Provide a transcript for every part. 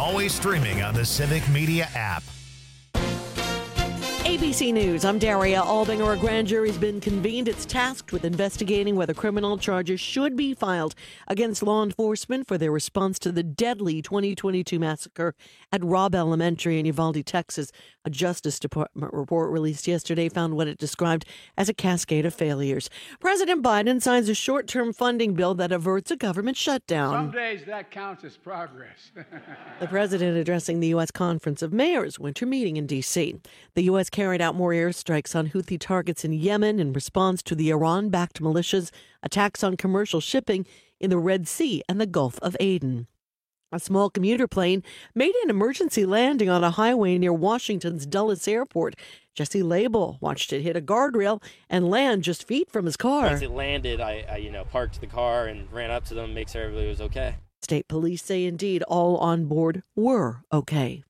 Always streaming on the Civic Media app. ABC News, I'm Daria Albinger. A grand jury's been convened. It's tasked with investigating whether criminal charges should be filed against law enforcement for their response to the deadly 2022 massacre at Robb Elementary in Uvalde, Texas. A Justice Department report released yesterday found what it described as a cascade of failures. President Biden signs a short-term funding bill that averts a government shutdown. Some days that counts as progress. The president addressing the U.S. Conference of Mayors winter meeting in D.C. The U.S. carried out more airstrikes on Houthi targets in Yemen in response to the Iran-backed militias' attacks on commercial shipping in the Red Sea and the Gulf of Aden. A small commuter plane made an emergency landing on a highway near Washington's Dulles Airport. Jesse Label watched it hit a guardrail and land just feet from his car. Once it landed, I parked the car and ran up to them, make sure everybody was okay. State police say indeed all on board were okay.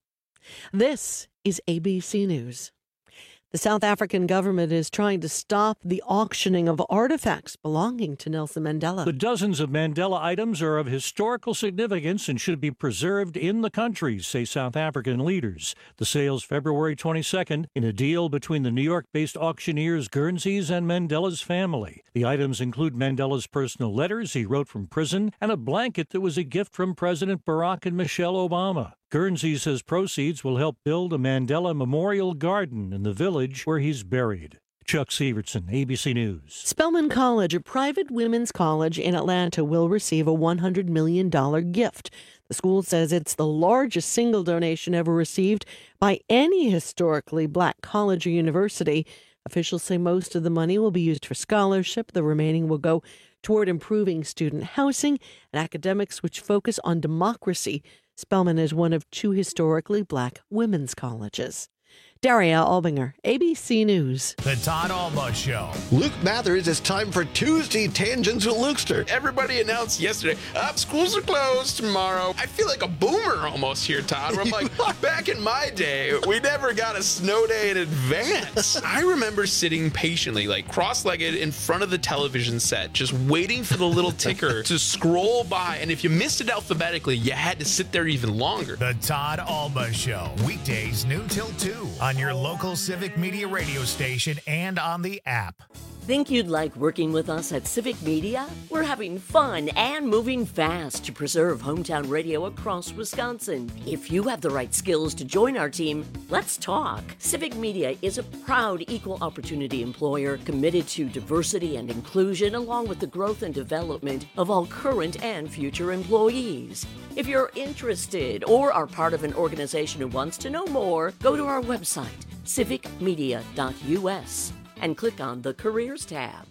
This is ABC News. The South African government is trying to stop the auctioning of artifacts belonging to Nelson Mandela. The dozens of Mandela items are of historical significance and should be preserved in the country, say South African leaders. The sale's February 22nd in a deal between the New York-based auctioneers Guernseys and Mandela's family. The items include Mandela's personal letters he wrote from prison and a blanket that was a gift from President Barack and Michelle Obama. Guernsey says proceeds will help build a Mandela Memorial Garden in the village where he's buried. Chuck Severson, ABC News. Spelman College, a private women's college in Atlanta, will receive a $100 million gift. The school says it's the largest single donation ever received by any historically black college or university. Officials say most of the money will be used for scholarship. The remaining will go toward improving student housing and academics which focus on democracy. Spelman is one of two historically black women's colleges. Daria Albinger, ABC News. The Todd Alba Show. Luke Mathers, it's time for Tuesday Tangents with Lukester. Everybody announced yesterday, schools are closed tomorrow. I feel like a boomer almost here, Todd. Where I'm like, back in my day, we never got a snow day in advance. I remember sitting patiently, like cross-legged in front of the television set, just waiting for the little ticker to scroll by. And if you missed it alphabetically, you had to sit there even longer. The Todd Alba Show. Weekdays noon till 2 on your local Civic Media radio station and on the app. Think you'd like working with us at Civic Media? We're having fun and moving fast to preserve hometown radio across Wisconsin. If you have the right skills to join our team, let's talk. Civic Media is a proud equal opportunity employer committed to diversity and inclusion along with the growth and development of all current and future employees. If you're interested or are part of an organization who wants to know more, go to our website, civicmedia.us. and click on the Careers tab.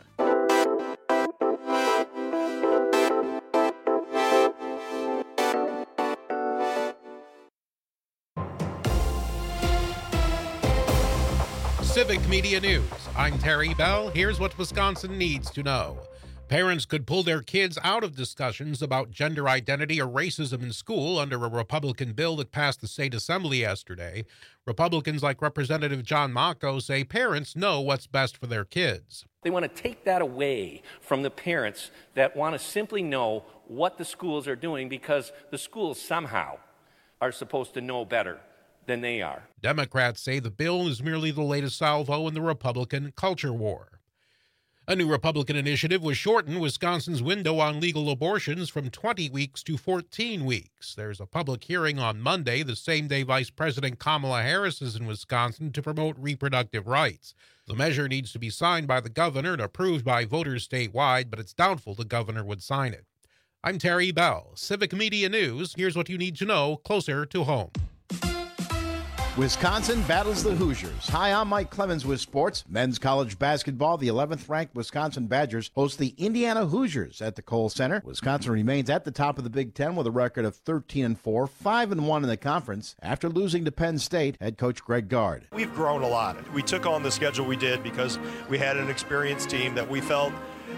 Civic Media News. I'm Terry Bell. Here's what Wisconsin needs to know. Parents could pull their kids out of discussions about gender identity or racism in school under a Republican bill that passed the state assembly yesterday. Republicans like Representative John Mocko say parents know what's best for their kids. They want to take that away from the parents that want to simply know what the schools are doing because the schools somehow are supposed to know better than they are. Democrats say the bill is merely the latest salvo in the Republican culture war. A new Republican initiative will shorten Wisconsin's window on legal abortions from 20 weeks to 14 weeks. There's a public hearing on Monday, the same day Vice President Kamala Harris is in Wisconsin to promote reproductive rights. The measure needs to be signed by the governor and approved by voters statewide, but it's doubtful the governor would sign it. I'm Terry Bell. Civic Media News. Here's what you need to know closer to home. Wisconsin battles the Hoosiers. Hi, I'm Mike Clemens with sports. Men's college basketball, the 11th-ranked Wisconsin Badgers host the Indiana Hoosiers at the Kohl Center. Wisconsin remains at the top of the Big Ten with a record of 13-4, 5-1 in the conference after losing to Penn State. Head coach Greg Gard. We've grown a lot. We took on the schedule we did because we had an experienced team that we felt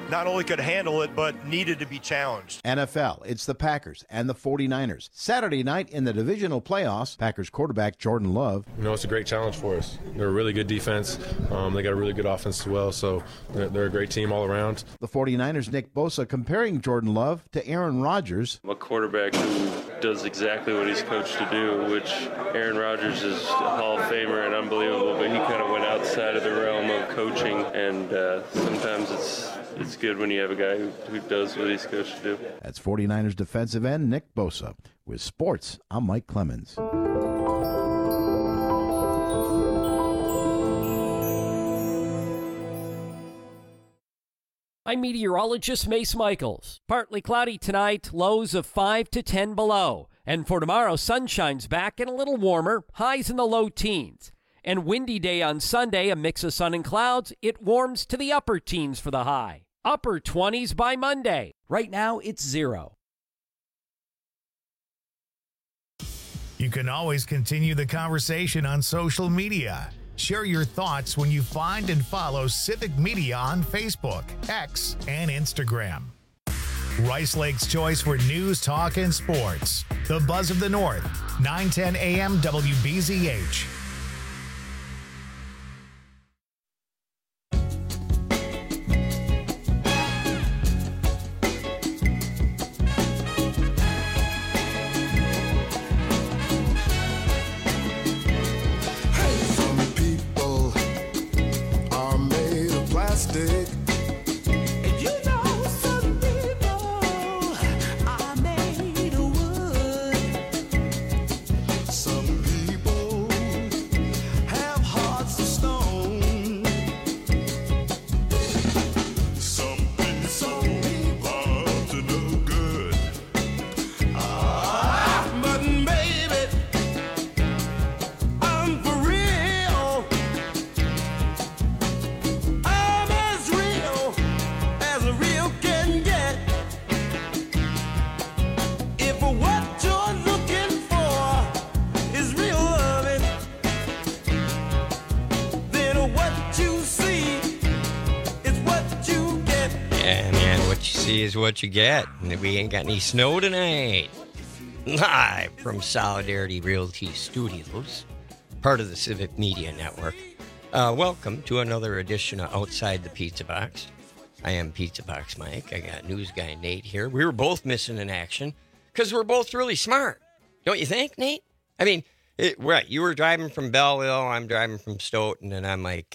not only could handle it, but needed to be challenged. NFL, it's the Packers and the 49ers. Saturday night in the divisional playoffs, Packers quarterback Jordan Love. It's a great challenge for us. They're a really good defense. They got a really good offense as well, so they're a great team all around. The 49ers' Nick Bosa comparing Jordan Love to Aaron Rodgers. A quarterback who does exactly what he's coached to do, which Aaron Rodgers is a Hall of Famer and unbelievable, but he kind of went outside of the realm of coaching, and sometimes it's good when you have a guy who does what he's coached to do. That's 49ers defensive end Nick Bosa. With sports, I'm Mike Clemens. I'm meteorologist Mace Michaels. Partly cloudy tonight, lows of 5 to 10 below. And for tomorrow, sunshine's back and a little warmer, highs in the low teens. And windy day on Sunday, a mix of sun and clouds. It warms to the upper teens for the high. Upper 20s by Monday. Right now, it's 0. You can always continue the conversation on social media. Share your thoughts when you find and follow Civic Media on Facebook, X, and Instagram. Rice Lake's choice for news, talk, and sports. The Buzz of the North, 910 AM WBZH. Is what you get. We ain't got any snow tonight. Live from Solidarity Realty Studios, part of the Civic Media Network. Welcome to another edition of Outside the Pizza Box. I am Pizza Box Mike. I got news guy Nate here. We were both missing in action because we're both really smart. Don't you think, Nate? I mean, right, you were driving from Belleville, I'm driving from Stoughton, and I'm like,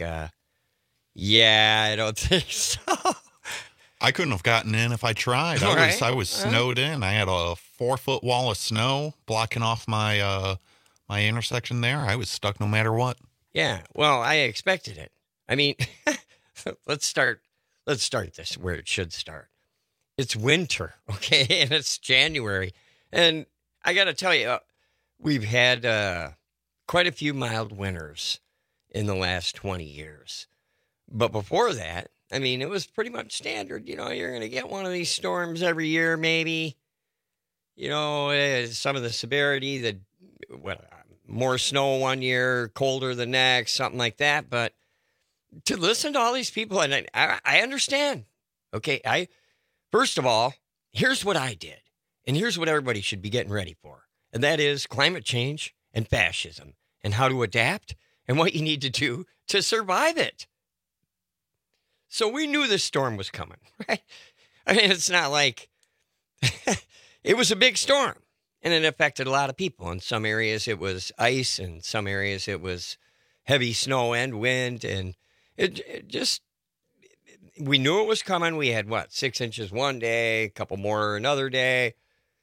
yeah, I don't think so. I couldn't have gotten in if I tried. I was snowed in. I had a 4-foot wall of snow blocking off my my intersection there. I was stuck no matter what. Yeah, well, I expected it. I mean, let's start this where it should start. It's winter, okay, and it's January. And I got to tell you, we've had quite a few mild winters in the last 20 years. But before that, I mean, it was pretty much standard. You know, you're going to get one of these storms every year, maybe. You know, some of the severity, more snow one year, colder the next, something like that. But to listen to all these people, and I understand. Okay, first of all, here's what I did. And here's what everybody should be getting ready for. And that is climate change and fascism and how to adapt and what you need to do to survive it. So we knew this storm was coming, right? I mean, it's not like it was a big storm, and it affected a lot of people. In some areas, it was ice. In some areas, it was heavy snow and wind. And it just, we knew it was coming. We had, 6 inches one day, a couple more another day.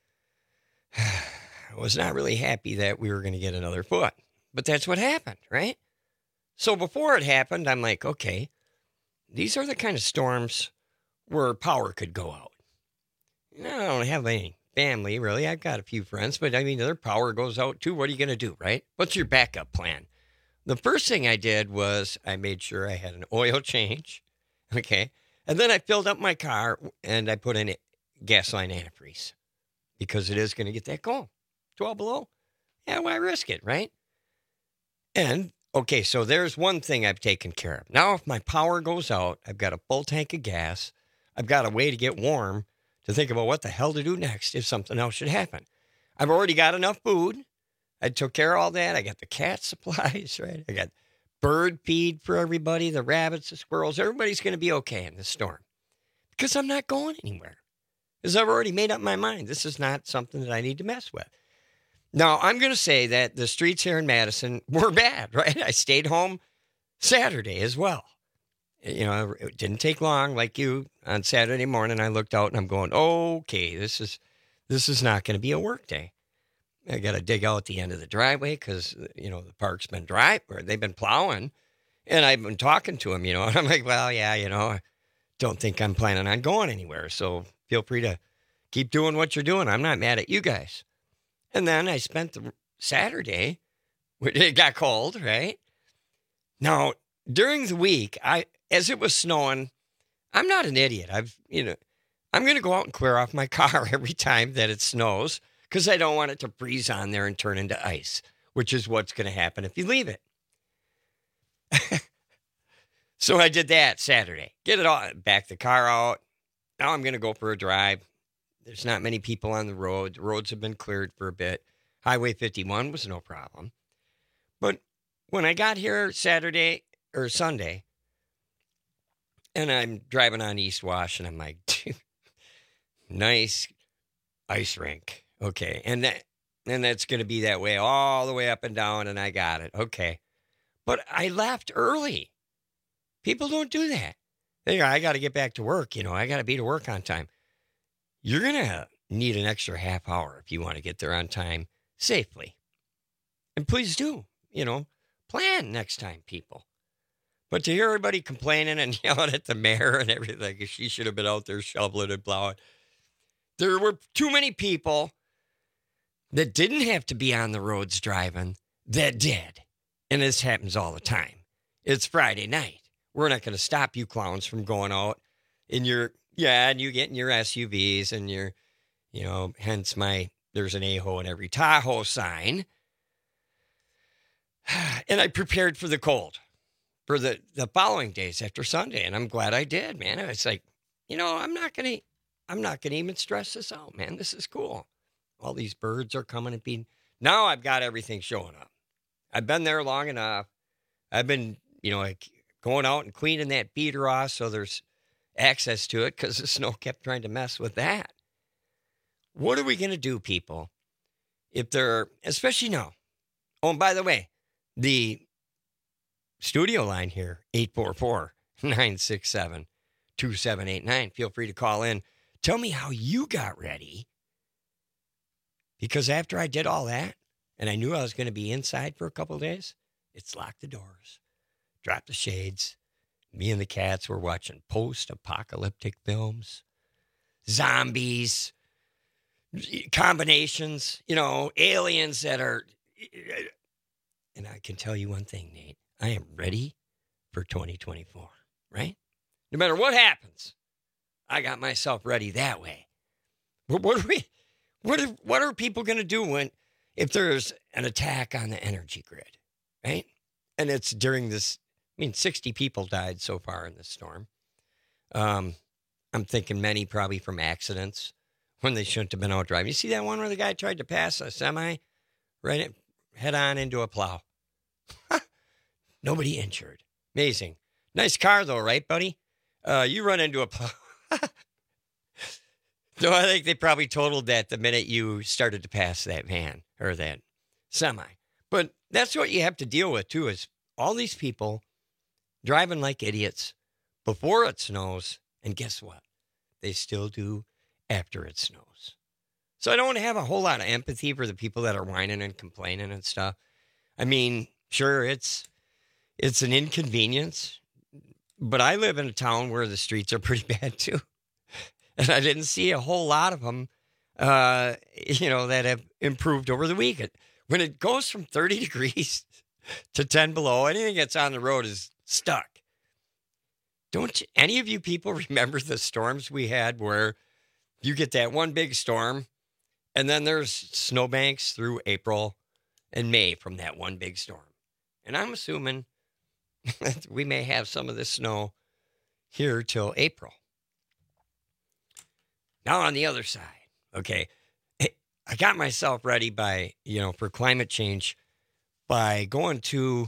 I was not really happy that we were going to get another foot, but that's what happened, right? So before it happened, I'm like, okay, these are the kind of storms where power could go out. I don't have any family, really. I've got a few friends, but I mean, their power goes out too. What are you going to do, right? What's your backup plan? The first thing I did was I made sure I had an oil change, okay? And then I filled up my car and I put in gasoline antifreeze because it is going to get that cold. 12 below? Yeah, why risk it, right? And okay, so there's one thing I've taken care of. Now, if my power goes out, I've got a full tank of gas. I've got a way to get warm to think about what the hell to do next if something else should happen. I've already got enough food. I took care of all that. I got the cat supplies, right? I got bird feed for everybody, the rabbits, the squirrels. Everybody's going to be okay in this storm because I'm not going anywhere. Because I've already made up my mind. This is not something that I need to mess with. Now, I'm going to say that the streets here in Madison were bad, right? I stayed home Saturday as well. You know, it didn't take long. Like you, on Saturday morning, I looked out and I'm going, okay, this is not going to be a work day. I got to dig out the end of the driveway because, you know, the park's been dry or they've been plowing. And I've been talking to them, you know, and I'm like, well, yeah, you know, I don't think I'm planning on going anywhere. So feel free to keep doing what you're doing. I'm not mad at you guys. And then I spent the Saturday, it got cold, right? Now, during the week, as it was snowing, I'm not an idiot. I'm going to go out and clear off my car every time that it snows because I don't want it to freeze on there and turn into ice, which is what's going to happen if you leave it. So I did that Saturday. Get it all, back the car out. Now I'm going to go for a drive. There's not many people on the road. The roads have been cleared for a bit. Highway 51 was no problem. But when I got here Saturday or Sunday, and I'm driving on East Wash, and I'm like, nice ice rink. Okay. And that's going to be that way all the way up and down, and I got it. Okay. But I left early. People don't do that. They go, I got to get back to work. You know, I got to be to work on time. You're going to need an extra half hour if you want to get there on time safely. And please do, you know, plan next time, people. But to hear everybody complaining and yelling at the mayor and everything, she should have been out there shoveling and plowing. There were too many people that didn't have to be on the roads driving that did. And this happens all the time. It's Friday night. We're not going to stop you clowns from going out in your, and you getting your SUVs and your, you know, hence there's an A-ho in every Tahoe sign. And I prepared for the cold for the following days after Sunday. And I'm glad I did, man. It's like, you know, I'm not going to even stress this out, man. This is cool. All these birds are coming and being, now I've got everything showing up. I've been there long enough. I've been, you know, like going out and cleaning that beater off so there's access to it because the snow kept trying to mess with that. What are we going to do, people, if they're, especially now? Oh, and by the way, the studio line here, 844-967-2789. Feel free to call in. Tell me how you got ready. Because after I did all that, and I knew I was going to be inside for a couple of days, it's locked the doors, dropped the shades. Me and the cats were watching post-apocalyptic films, zombies, combinations, you know, aliens that are... And I can tell you one thing, Nate. I am ready for 2024, right? No matter what happens, I got myself ready that way. What are people going to do if there's an attack on the energy grid, right? And it's during this, 60 people died so far in this storm. I'm thinking many probably from accidents when they shouldn't have been out driving. You see that one where the guy tried to pass a semi right head on into a plow? Nobody injured. Amazing. Nice car though, right, buddy? You run into a plow. No, I think they probably totaled that the minute you started to pass that van or that semi. But that's what you have to deal with, too, is all these people driving like idiots before it snows. And guess what? They still do after it snows. So I don't have a whole lot of empathy for the people that are whining and complaining and stuff. I mean, sure, it's an inconvenience, but I live in a town where the streets are pretty bad, too. And I didn't see a whole lot of them, that have improved over the weekend. When it goes from 30 degrees to 10 below, anything that's on the road is stuck. Don't any of you people remember the storms we had where you get that one big storm and then there's snowbanks through April and May from that one big storm? And I'm assuming that we may have some of this snow here till April. Now on the other side, okay, I got myself ready by, for climate change by going to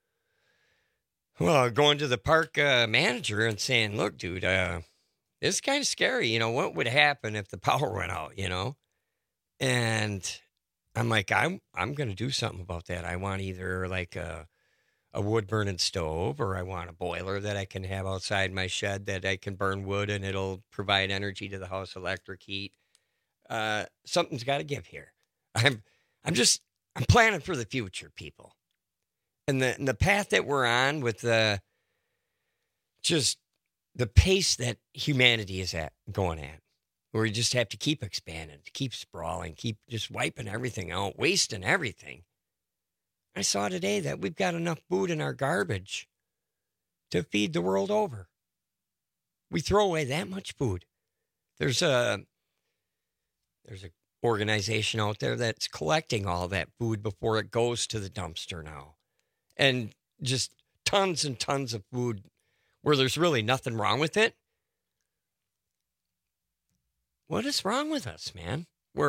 the park manager and saying, look, dude, this is kind of scary. What would happen if the power went out, And I'm like, I'm going to do something about that. I want either like a wood-burning stove, or I want a boiler that I can have outside my shed that I can burn wood and it'll provide energy to the house, electric heat. Something's got to give here. I'm planning for the future, people. And the path that we're on with the pace that humanity is going at, where we just have to keep expanding, keep sprawling, keep just wiping everything out, wasting everything. I saw today that we've got enough food in our garbage to feed the world over. We throw away that much food. There's a organization out there that's collecting all that food before it goes to the dumpster now. And just tons and tons of food where there's really nothing wrong with it. What is wrong with us, man?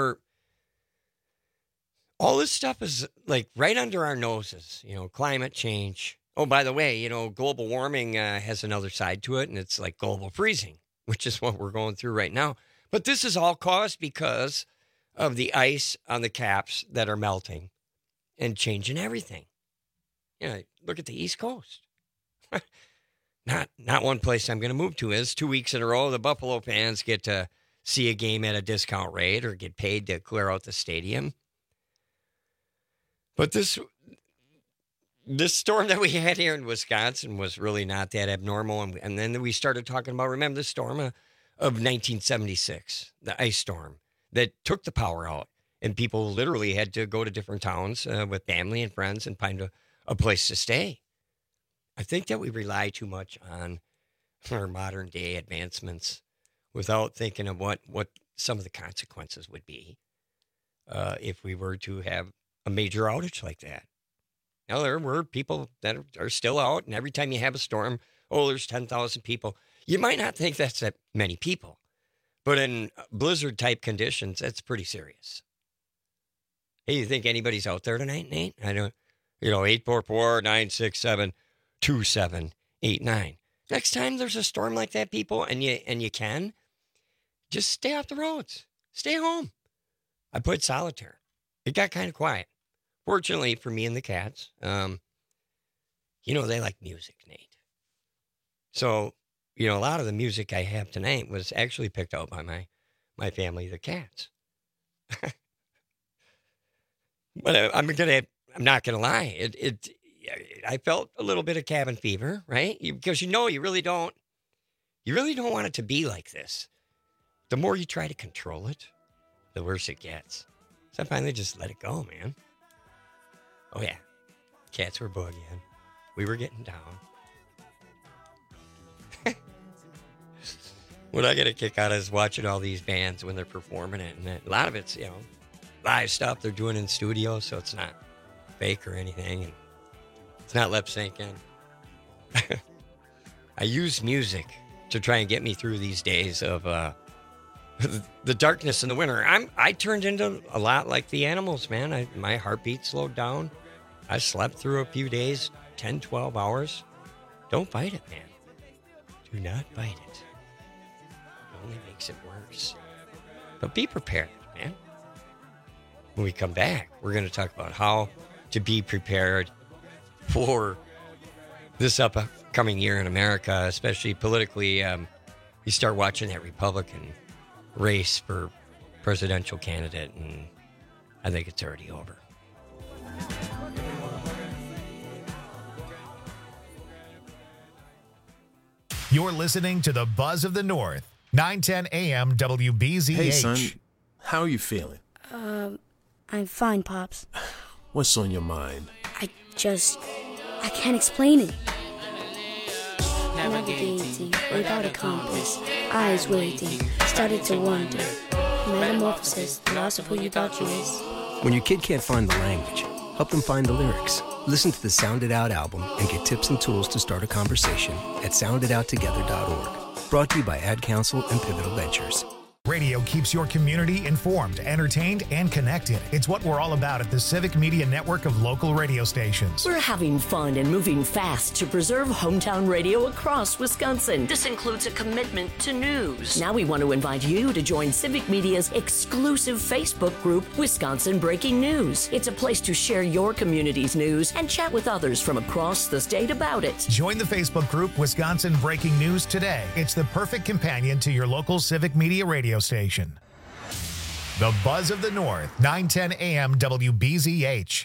All this stuff is like right under our noses, climate change. Oh, by the way, global warming has another side to it, and it's like global freezing, which is what we're going through right now. But this is all caused because of the ice on the caps that are melting and changing everything. Look at the East Coast. Not one place I'm going to move to is 2 weeks in a row. The Buffalo fans get to see a game at a discount rate or get paid to clear out the stadium. But this storm that we had here in Wisconsin was really not that abnormal. And then we started talking about, remember the storm of 1976, the ice storm that took the power out. And people literally had to go to different towns with family and friends and find a place to stay. I think that we rely too much on our modern day advancements without thinking of what some of the consequences would be if we were to have a major outage like that. Now, there were people that are still out, and every time you have a storm, there's 10,000 people. You might not think that's that many people, but in blizzard-type conditions, that's pretty serious. Hey, you think anybody's out there tonight, Nate? I don't, 844-967-2789. Next time there's a storm like that, people, and you can, just stay off the roads. Stay home. I played solitaire. It got kind of quiet. Fortunately for me and the cats, they like music, Nate. So, a lot of the music I have tonight was actually picked out by my family, the cats. But I'm not gonna lie. I felt a little bit of cabin fever, right? Because you really don't want it to be like this. The more you try to control it, the worse it gets. So I finally just let it go, man. Oh yeah, cats were boogieing. We were getting down. What I get a kick out of is watching all these bands when they're performing it, and a lot of it's live stuff they're doing in studio, so it's not fake or anything, and it's not lip syncing. I use music to try and get me through these days of the darkness in the winter. I turned into a lot like the animals, man. My heartbeat slowed down. I slept through a few days, 10, 12 hours. Don't fight it, man. Do not fight it. It only makes it worse. But be prepared, man. When we come back, we're going to talk about how to be prepared for this upcoming year in America, especially politically. You start watching that Republican race for presidential candidate, and I think it's already over. You're listening to the Buzz of the North, 910 AM WBZH. Hey, son, how are you feeling? I'm fine, Pops. What's on your mind? I can't explain it. Navigating without a compass, eyes waiting, started to wonder. Metamorphosis, the loss of who you thought you was. When your kid can't find the language, help them find the lyrics. Listen to the Sound It Out album and get tips and tools to start a conversation at sounditouttogether.org. Brought to you by Ad Council and Pivotal Ventures. Radio keeps your community informed, entertained, and connected. It's what we're all about at the Civic Media Network of local radio stations. We're having fun and moving fast to preserve hometown radio across Wisconsin. This includes a commitment to news. Now we want to invite you to join Civic Media's exclusive Facebook group, Wisconsin Breaking News. It's a place to share your community's news and chat with others from across the state about it. Join the Facebook group Wisconsin Breaking News today. It's the perfect companion to your local Civic Media radio station. The Buzz of the North, 910 AM WBZH.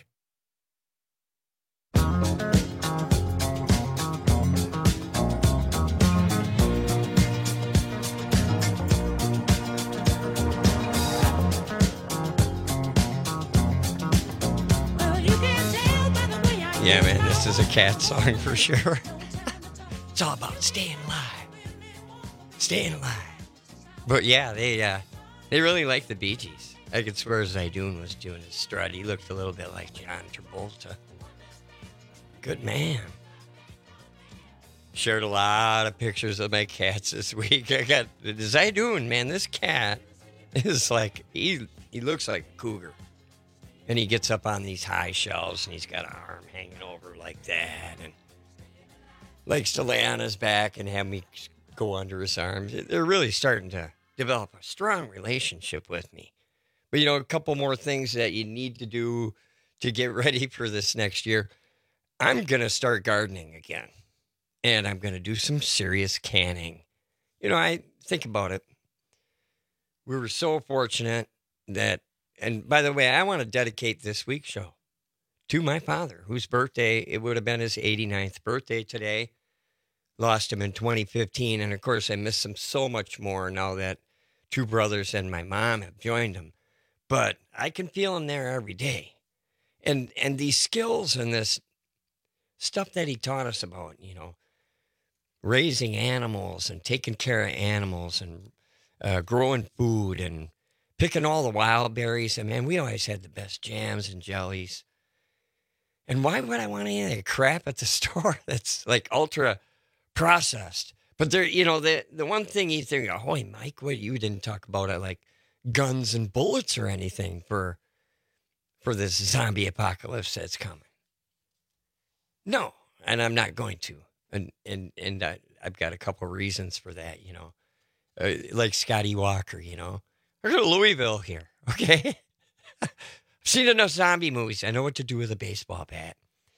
Yeah, man, this is a cat song for sure. It's all about staying alive. Staying alive. But yeah, they really like the Bee Gees. I could swear Zaydoun was doing his strut. He looked a little bit like John Travolta. Good man. Shared a lot of pictures of my cats this week. I got Zaydoun, man. This cat is like, he looks like a cougar. And he gets up on these high shelves, and he's got an arm hanging over like that, and likes to lay on his back and have me go under his arms. They're really starting to develop a strong relationship with me. But, you know, a couple more things that you need to do to get ready for this next year. I'm going to start gardening again, and I'm going to do some serious canning. You know, I think about it. We were so fortunate that, and by the way, I want to dedicate this week's show to my father, whose birthday, it would have been his 89th birthday today. Lost him in 2015, and of course, I miss him so much more now that two brothers and my mom have joined him. But I can feel him there every day. And these skills and this stuff that he taught us about, you know, raising animals and taking care of animals and growing food and picking all the wild berries. And, man, we always had the best jams and jellies. And why would I want any of that crap at the store that's like ultra processed? But there, you know, the one thing you think, oh, Mike, what, you didn't talk about it like guns and bullets or anything for this zombie apocalypse that's coming. No, and I'm not going to. And I've got a couple reasons for that, you know. Like Scotty Walker, you know. We're going to Louisville here, okay? I've seen enough zombie movies. I know what to do with a baseball bat.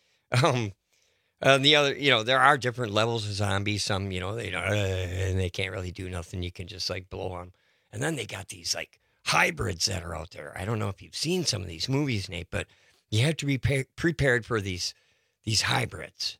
The other, you know, there are different levels of zombies. Some, you know, they don't, and they can't really do nothing. You can just like blow them. And then they got these like hybrids that are out there. I don't know if you've seen some of these movies, Nate, but you have to be prepared for these hybrids.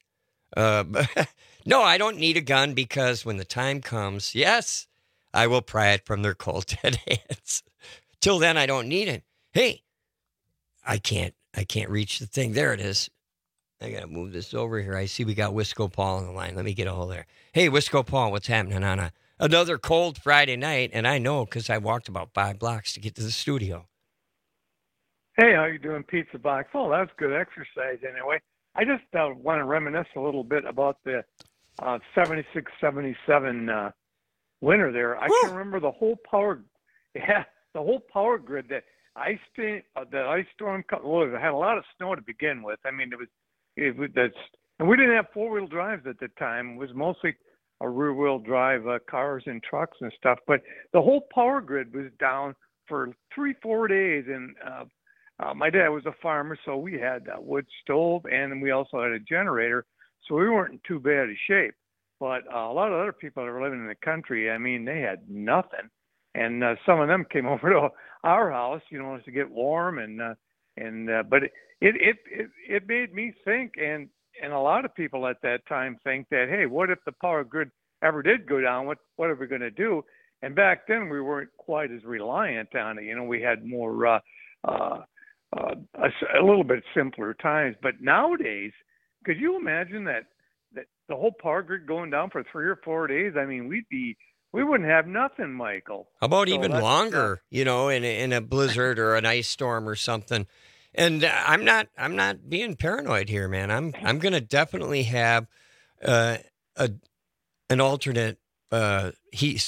No, I don't need a gun because when the time comes, yes, I will pry it from their cold dead hands. Till then, I don't need it. Hey, I can't reach the thing. There it is. I got to move this over here. I see we got Wisco Paul on the line. Let me get a hold there. Hey, Wisco Paul, what's happening on another cold Friday night? And I know because I walked about 5 blocks to get to the studio. Hey, how you doing, Pizza Box? Oh, that's good exercise anyway. I just want to reminisce a little bit about the 76, 77 winter there. I can remember the whole power grid that ice storm. Well, it had a lot of snow to begin with. I mean, and we didn't have 4-wheel drives at the time. It was mostly a rear-wheel drive cars and trucks and stuff. But the whole power grid was down for 3-4 days. And my dad was a farmer, so we had a wood stove, and we also had a generator. So we weren't in too bad a shape. But a lot of other people that were living in the country, I mean, they had nothing. And some of them came over to our house, you know, to get warm. But it made me think, and a lot of people at that time think that, hey, what if the power grid ever did go down? What are we going to do? And back then we weren't quite as reliant on it. You know, we had more a little bit simpler times. But nowadays, could you imagine that the whole power grid going down for 3 or 4 days? I mean, we wouldn't have nothing, Michael. How about even longer, you know, in a blizzard or an ice storm or something? And I'm not being paranoid here, man. I'm going to definitely have an alternate heat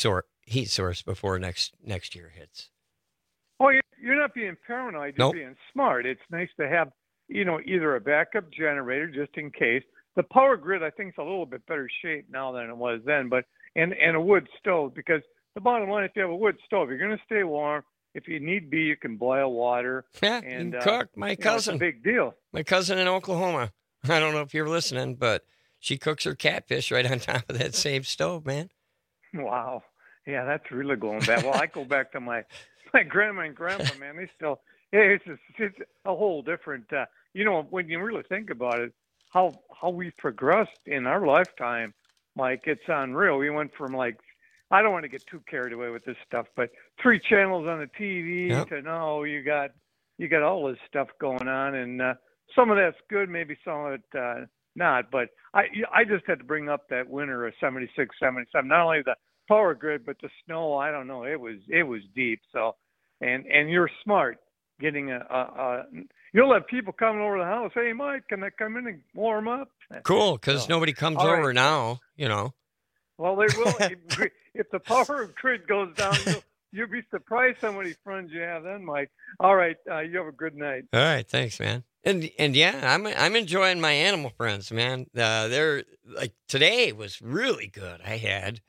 heat source before next year hits. Oh, you're not being paranoid. You're Nope. being smart. It's nice to have, either a backup generator just in case. The power grid, I think, is a little bit better shape now than it was then. But and a wood stove, because the bottom line, if you have a wood stove, you're going to stay warm. If you need be, you can boil water. Yeah, and you cook. My cousin, it's a big deal. My cousin in Oklahoma. I don't know if you're listening, but she cooks her catfish right on top of that same stove, man. Wow. Yeah, that's really going back. Well, I go back to my grandma and grandpa, man. They still, it's a whole different, when you really think about it, how we've progressed in our lifetime, Mike, it's unreal. We went from I don't want to get too carried away with this stuff, but 3 channels on the TV to now you got all this stuff going on, and some of that's good, maybe some of it not. But I just had to bring up that winter of 76, 77. Not only the power grid, but the snow. I don't know. It was deep. So, and you're smart getting you'll have people coming over the house. Hey, Mike, can I come in and warm up? Cool, because nobody comes over now. Well, they will. If the power grid goes down, you'll be surprised how many friends you have then, Mike. All right, you have a good night. All right, thanks, man. And yeah, I'm enjoying my animal friends, man. They're today was really good. I had,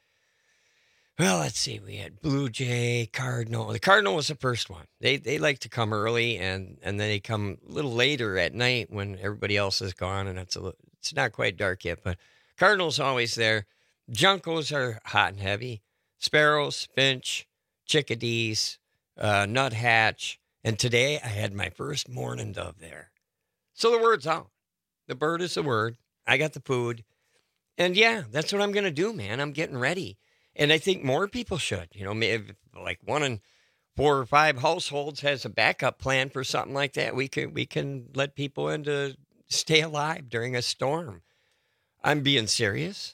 let's see, we had blue jay, cardinal. The cardinal was the first one. They like to come early, and then they come a little later at night when everybody else is gone, and it's not quite dark yet. But cardinal's always there. Juncos are hot and heavy. Sparrows, finch, chickadees, nuthatch. And today I had my first mourning dove there. So the word's out. The bird is the word. I got the food. And yeah, that's what I'm going to do, man. I'm getting ready. And I think more people should. Maybe like 1 in 4 or 5 households has a backup plan for something like that. We can let people in to stay alive during a storm. I'm being serious.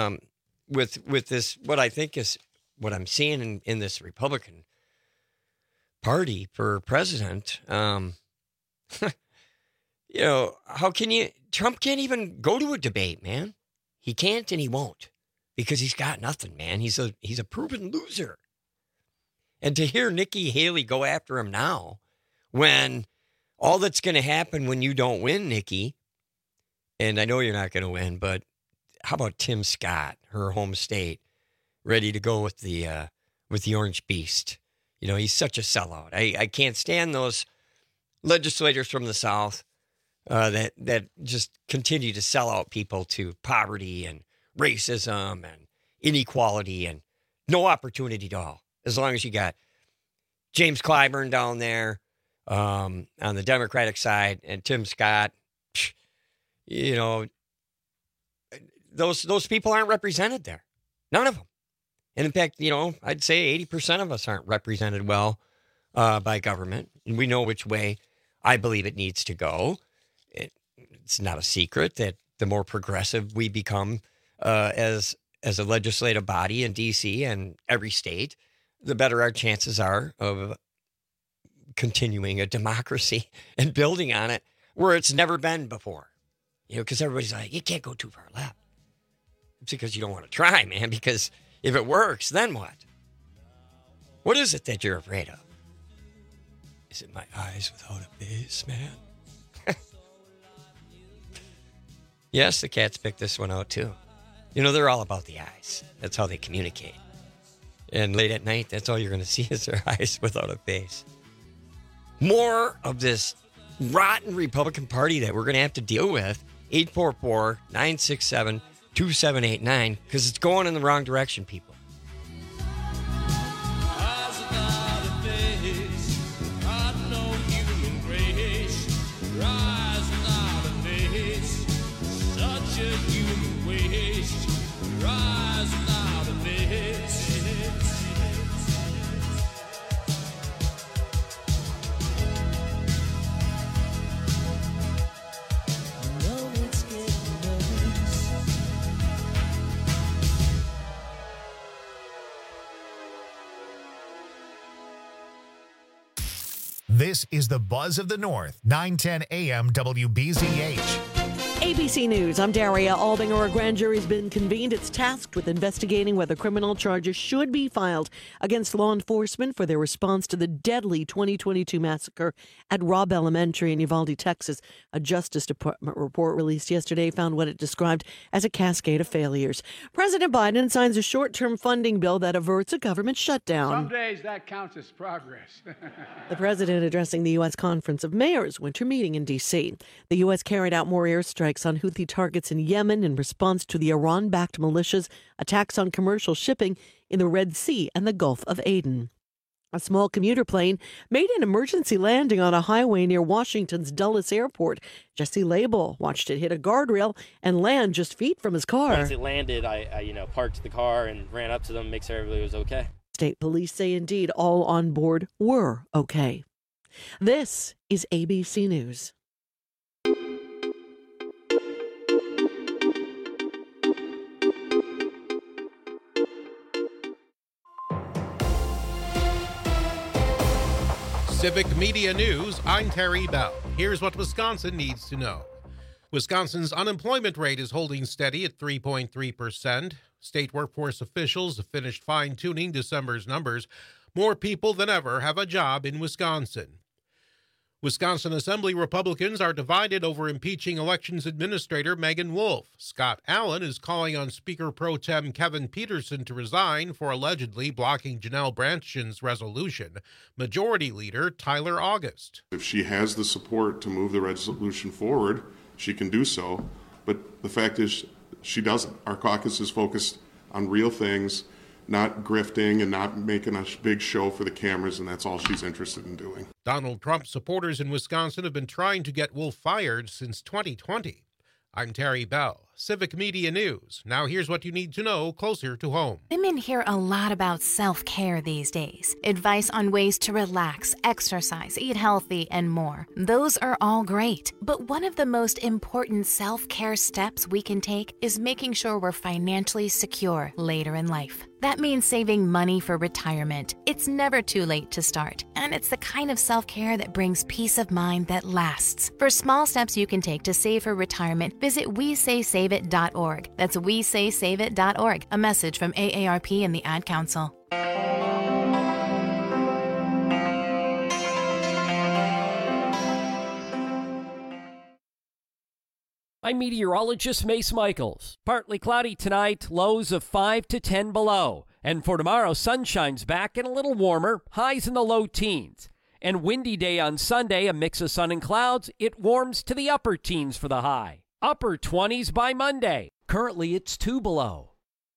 With this, what I think is what I'm seeing in this Republican Party for president, how can Trump can't even go to a debate, man. He can't and he won't because he's got nothing, man. He's a proven loser. And to hear Nikki Haley go after him now, when all that's going to happen when you don't win, Nikki, and I know you're not going to win, but how about Tim Scott, her home state, ready to go with the Orange Beast? He's such a sellout. I can't stand those legislators from the South that just continue to sell out people to poverty and racism and inequality and no opportunity at all. As long as you got James Clyburn down there on the Democratic side and Tim Scott, those people aren't represented there. None of them. And in fact, I'd say 80% of us aren't represented well by government. And we know which way I believe it needs to go. It's not a secret that the more progressive we become as a legislative body in D.C. and every state, the better our chances are of continuing a democracy and building on it where it's never been before. Because everybody's like, you can't go too far left. It's because you don't want to try, man, because if it works, then what? What is it that you're afraid of? Is it my eyes without a face, man? Yes, the cats picked this one out, too. They're all about the eyes. That's how they communicate. And late at night, that's all you're going to see is their eyes without a face. More of this rotten Republican Party that we're going to have to deal with. 844-967-2789, because it's going in the wrong direction, people. This is the Buzz of the North, 910 AM WBZH. ABC News, I'm Daria Albinger. A grand jury has been convened. It's tasked with investigating whether criminal charges should be filed against law enforcement for their response to the deadly 2022 massacre at Robb Elementary in Uvalde, Texas. A Justice Department report released yesterday found what it described as a cascade of failures. President Biden signs a short-term funding bill that averts a government shutdown. Some days that counts as progress. The president addressing the U.S. Conference of Mayors winter meeting in D.C. The U.S. carried out more airstrikes on Houthi targets in Yemen in response to the Iran-backed militias' attacks on commercial shipping in the Red Sea and the Gulf of Aden. A small commuter plane made an emergency landing on a highway near Washington's Dulles Airport. Jesse Label watched it hit a guardrail and land just feet from his car. Once it landed, I parked the car and ran up to them, make sure everybody was okay. State police say indeed all on board were okay. This is ABC News. Civic Media News, I'm Terry Bell. Here's what Wisconsin needs to know. Wisconsin's unemployment rate is holding steady at 3.3%. State workforce officials have finished fine-tuning December's numbers. More people than ever have a job in Wisconsin. Wisconsin Assembly Republicans are divided over impeaching Elections Administrator Megan Wolf. Scott Allen is calling on Speaker Pro Tem Kevin Peterson to resign for allegedly blocking Janelle Branshin's resolution. Majority Leader Tyler August. If she has the support to move the resolution forward, she can do so. But the fact is, she doesn't. Our caucus is focused on real things, not grifting and not making a big show for the cameras, and that's all she's interested in doing. Donald Trump supporters in Wisconsin have been trying to get Wolf fired since 2020. I'm Terry Bell, Civic Media News. Now here's what you need to know closer to home. Women hear a lot about self-care these days. Advice on ways to relax, exercise, eat healthy, and more. Those are all great. But one of the most important self-care steps we can take is making sure we're financially secure later in life. That means saving money for retirement. It's never too late to start, and it's the kind of self-care that brings peace of mind that lasts. For small steps you can take to save for retirement, visit WeSaySaveIt.org. That's WeSaySaveIt.org. A message from AARP and the Ad Council. I'm meteorologist Mace Michaels. Partly cloudy tonight, lows of 5 to 10 below. And for tomorrow, sunshine's back and a little warmer, highs in the low teens. And windy day on Sunday, a mix of sun and clouds. It warms to the upper teens for the high. Upper 20s by Monday. Currently, it's 2 below.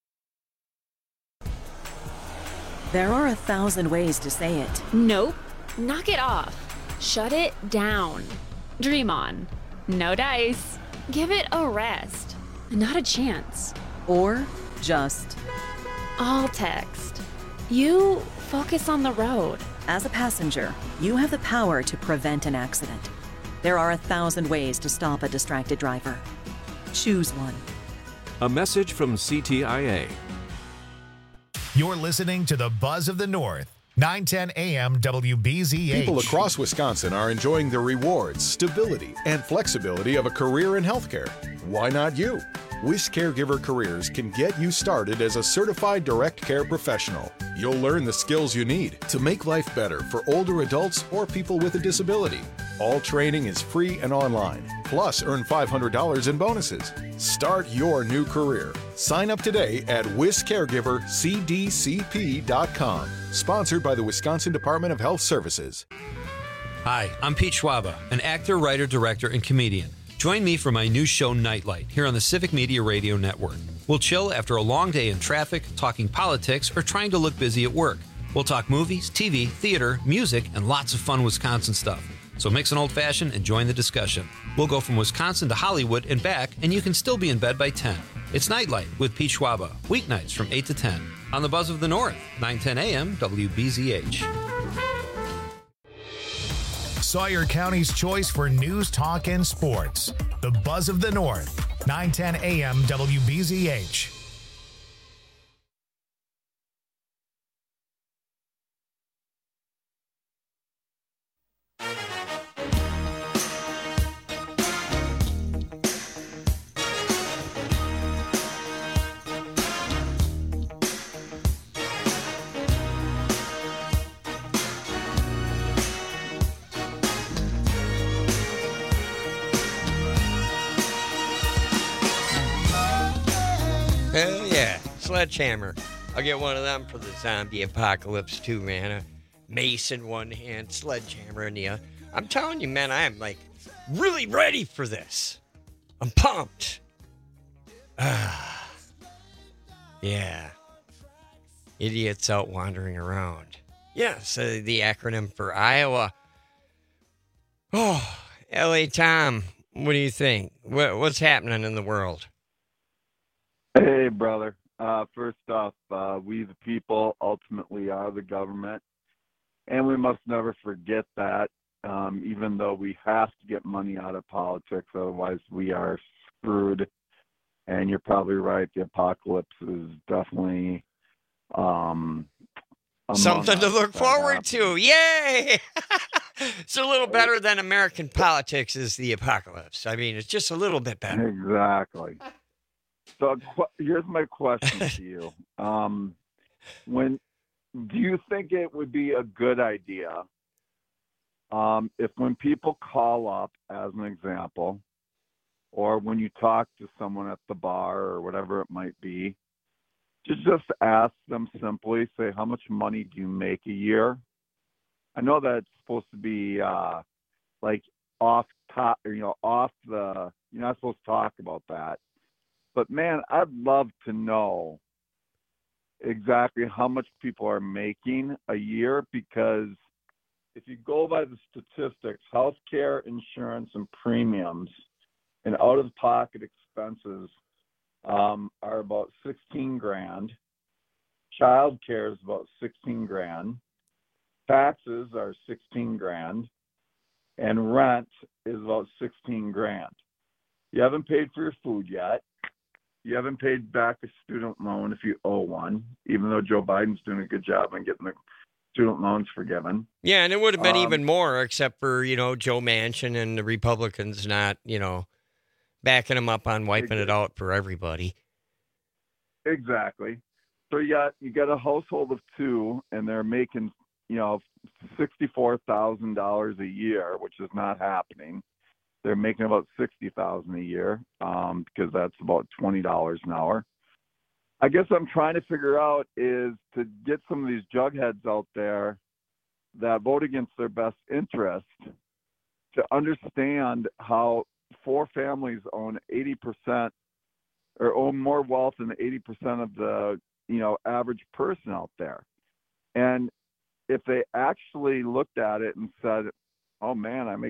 There are 1,000 ways to say it. Nope. Knock it off. Shut it down. Dream on. No dice. Give it a rest. Not a chance. Or just all text. You focus on the road. As a passenger, you have the power to prevent an accident. There are 1,000 ways to stop a distracted driver. Choose one. A message from CTIA. You're listening to the Buzz of the North. 910 AM WBZH. People across Wisconsin are enjoying the rewards, stability, and flexibility of a career in healthcare. Why not you? WIS Caregiver Careers can get you started as a certified direct care professional. You'll learn the skills you need to make life better for older adults or people with a disability. All training is free and online. Plus, earn $500 in bonuses. Start your new career. Sign up today at WisCaregiverCDCP.com. Sponsored by the Wisconsin Department of Health Services. Hi, I'm Pete Schwaba, an actor, writer, director, and comedian. Join me for my new show, Nightlight, here on the Civic Media Radio Network. We'll chill after a long day in traffic, talking politics, or trying to look busy at work. We'll talk movies, TV, theater, music, and lots of fun Wisconsin stuff. So mix an old-fashioned and join the discussion. We'll go from Wisconsin to Hollywood and back, and you can still be in bed by 10. It's Nightlight with Pete Schwaba, weeknights from 8 to 10. On the Buzz of the North, 910 AM WBZH. Sawyer County's choice for news, talk, and sports. The Buzz of the North, 910 AM WBZH. Hell yeah. Sledgehammer. I'll get one of them for the zombie apocalypse too, man. A mace in one hand, sledgehammer in the other. I'm telling you, man, I am like really ready for this. I'm pumped. Yeah. Idiots out wandering around. Yes, the acronym for Iowa. Oh, L.A. Tom, what do you think? What's happening in the world? Hey, brother. First off, we the people ultimately are the government, and we must never forget that, even though we have to get money out of politics, otherwise we are screwed. And you're probably right, the apocalypse is definitely something to look forward to. Yay! It's a little better than American politics is the apocalypse. I mean, it's just a little bit better. Exactly. So here's my question to you. Do you think it would be a good idea if when people call up, as an example, or when you talk to someone at the bar or whatever it might be, to just ask them simply, say, how much money do you make a year? I know that it's supposed to be like off top, or, off the, you're not supposed to talk about that. But man, I'd love to know exactly how much people are making a year, because if you go by the statistics, healthcare, insurance, and premiums and out-of-pocket expenses are about $16,000. Child care is about $16,000. Taxes are $16,000, and rent is about $16,000. You haven't paid for your food yet. You haven't paid back a student loan if you owe one, even though Joe Biden's doing a good job on getting the student loans forgiven. Yeah, and it would have been even more, except for, Joe Manchin and the Republicans not, backing them up on wiping it out for everybody. Exactly. So you got a household of two, and they're making, $64,000 a year, which is not happening. They're making about $60,000 a year, because that's about $20 an hour. I guess I'm trying to figure out is to get some of these jugheads out there that vote against their best interest to understand how 4 families own 80% or own more wealth than 80% of the, average person out there. And if they actually looked at it and said, oh man, I make,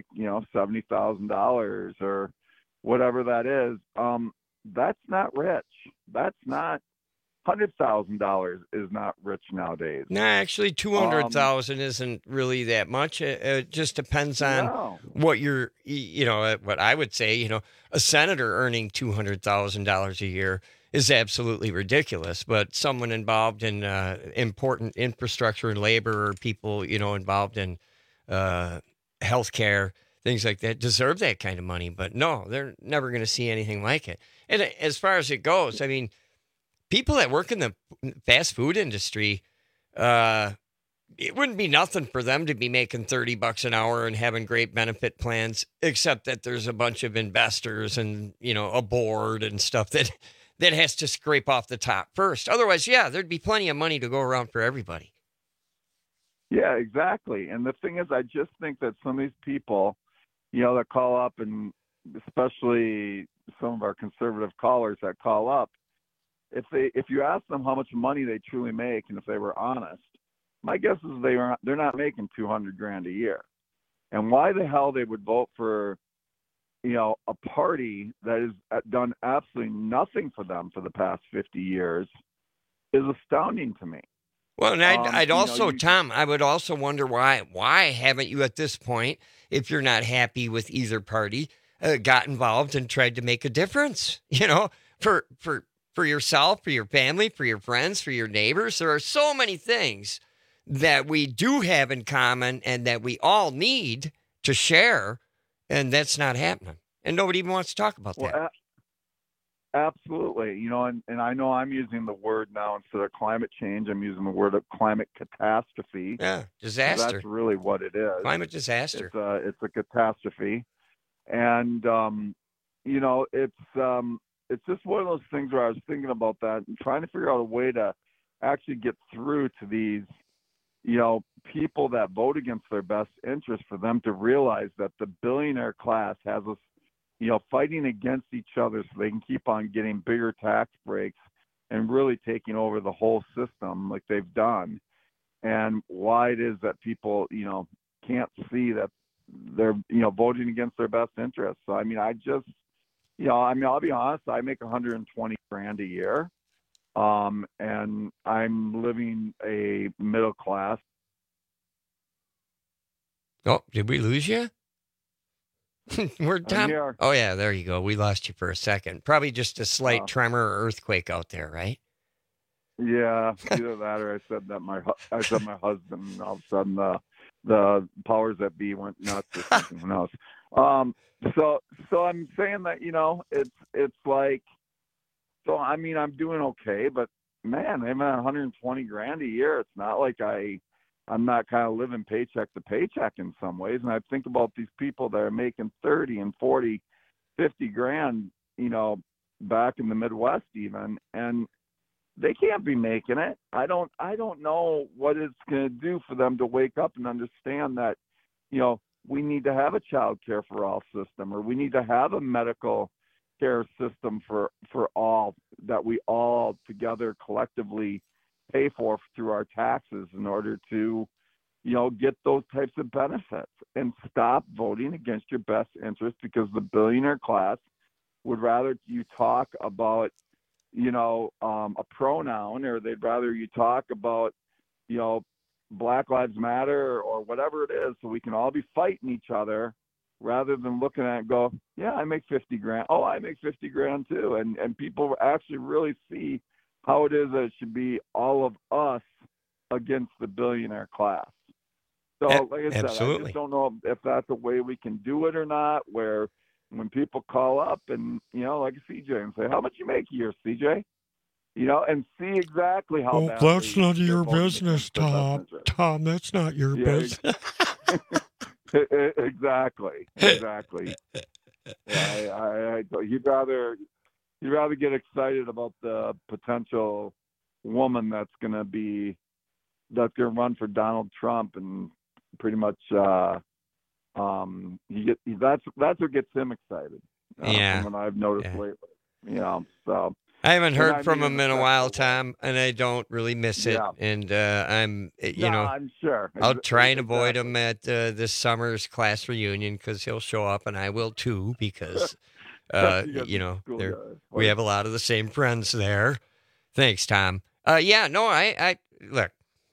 $70,000 or whatever that is, that's not rich. That's not $100,000 is not rich nowadays. No, actually, 200,000 isn't really that much. It just depends on what you're, what I would say, a senator earning $200,000 a year is absolutely ridiculous. But someone involved in important infrastructure and labor, or people, involved in healthcare, things like that, deserve that kind of money. But no, they're never going to see anything like it. And as far as it goes, I mean, people that work in the fast food industry, it wouldn't be nothing for them to be making $30 an hour and having great benefit plans, except that there's a bunch of investors and, a board and stuff that has to scrape off the top first. Otherwise, yeah, there'd be plenty of money to go around for everybody. Yeah, exactly. And the thing is, I just think that some of these people, that call up, and especially some of our conservative callers that call up, if you ask them how much money they truly make, and if they were honest, my guess is they're not making $200,000 a year. And why the hell they would vote for, a party that has done absolutely nothing for them for the past 50 years is astounding to me. Well, and I'd also, Tom, I would also wonder why haven't you at this point, if you're not happy with either party, got involved and tried to make a difference, for yourself, for your family, for your friends, for your neighbors. There are so many things that we do have in common and that we all need to share, and that's not happening. And nobody even wants to talk about that. Absolutely. And I know I'm using the word now, instead of climate change, I'm using the word of climate catastrophe. Yeah, disaster. That's really what it is. Climate disaster. It's a catastrophe. And, it's just one of those things where I was thinking about that and trying to figure out a way to actually get through to these, people that vote against their best interest, for them to realize that the billionaire class has us, fighting against each other so they can keep on getting bigger tax breaks and really taking over the whole system like they've done. And why it is that people, can't see that they're, voting against their best interests. So, I'll be honest, I make $120,000 a year. And I'm living a middle class. Oh, did we lose you? Where'd Tom? Here. Oh, yeah, there you go. We lost you for a second. Probably just a slight tremor or earthquake out there, right? Yeah, either that or I said my husband, and all of a sudden the powers that be went nuts or something. Who knows? So I'm saying that it's like, so I'm doing okay, but man, I'm at $120,000 a year. It's not like I'm not kind of living paycheck to paycheck in some ways. And I think about these people that are making 30 and 40, 50 grand, back in the Midwest even, and they can't be making it. I don't know what it's going to do for them to wake up and understand that, we need to have a child care for all system, or we need to have a medical care system for all, that we all together collectively pay for through our taxes in order to, get those types of benefits, and stop voting against your best interest, because the billionaire class would rather you talk about, a pronoun, or they'd rather you talk about, Black Lives Matter or whatever it is, so we can all be fighting each other, rather than looking at it and go, yeah, I make $50,000. Oh, I make $50,000 too. And people actually really see how it is that it should be all of us against the billionaire class. So like I said, absolutely. I just don't know if that's a way we can do it or not, where when people call up and, like a CJ, and say, how much you make a year, CJ? And see exactly how well, that's none of your business, Tom. Tom, that's not your business. Exactly. Yeah, you'd rather get excited about the potential woman that's going to run for Donald Trump, and pretty much that's what gets him excited. From what I've noticed lately. So. I haven't heard from him in a while, Tom, and I don't really miss it. Yeah. And I'm sure. I'll try and avoid him at this summer's class reunion, because he'll show up, and I will too, because we have a lot of the same friends there. Thanks, Tom. I look.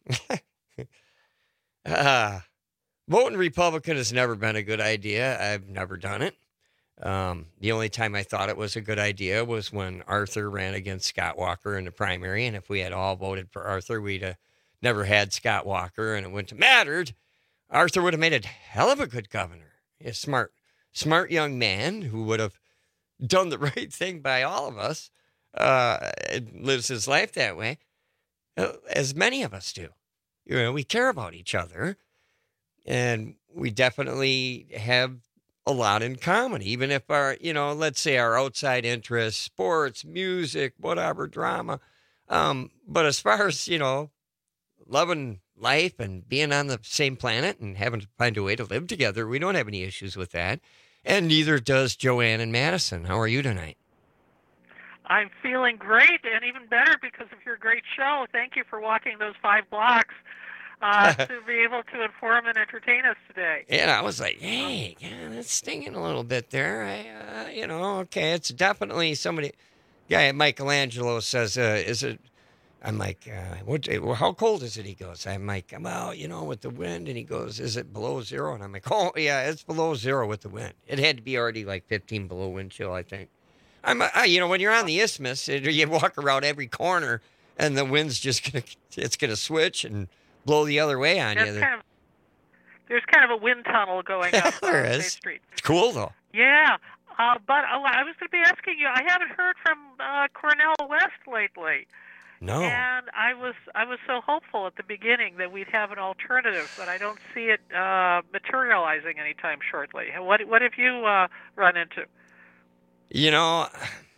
Voting Republican has never been a good idea. I've never done it. The only time I thought it was a good idea was when Arthur ran against Scott Walker in the primary. And if we had all voted for Arthur, we'd have never had Scott Walker, and it wouldn't have mattered. Arthur would have made a hell of a good governor. A smart young man who would have done the right thing by all of us, and lives his life that way, as many of us do. We care about each other, and we definitely have a lot in common, even if our, let's say our outside interests, sports, music, whatever, drama. But as far as, loving life and being on the same planet and having to find a way to live together, we don't have any issues with that. And neither does Joanne and Madison. How are you tonight? I'm feeling great, and even better because of your great show. Thank you for walking those 5 blocks. To be able to inform and entertain us today. Yeah, I was like, hey, that's stinging a little bit there. Okay, it's definitely somebody. Guy at Michelangelo says, is it? I'm like, how cold is it? He goes, I'm like, well, with the wind. And he goes, is it below zero? And I'm like, oh, yeah, it's below zero with the wind. It had to be already like 15 below wind chill, I think. When you're on the isthmus, you walk around every corner, and the wind's just it's gonna switch and blow the other way on you. There's kind of a wind tunnel going up there on is. State Street. It's cool, though. Yeah, but I was going to be asking you, I haven't heard from Cornel West lately. No. And I was so hopeful at the beginning that we'd have an alternative, but I don't see it materializing anytime shortly. What have you run into?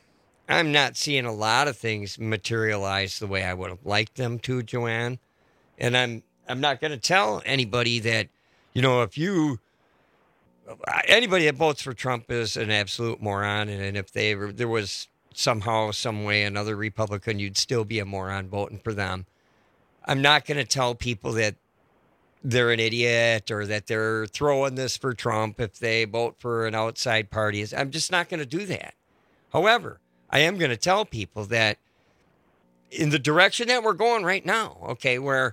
I'm not seeing a lot of things materialize the way I would have liked them to, Joanne. And I'm not going to tell anybody that, if anybody that votes for Trump is an absolute moron. And if there was somehow, some way, another Republican, you'd still be a moron voting for them. I'm not going to tell people that they're an idiot or that they're throwing this for Trump if they vote for an outside party. I'm just not going to do that. However, I am going to tell people that in the direction that we're going right now, okay, where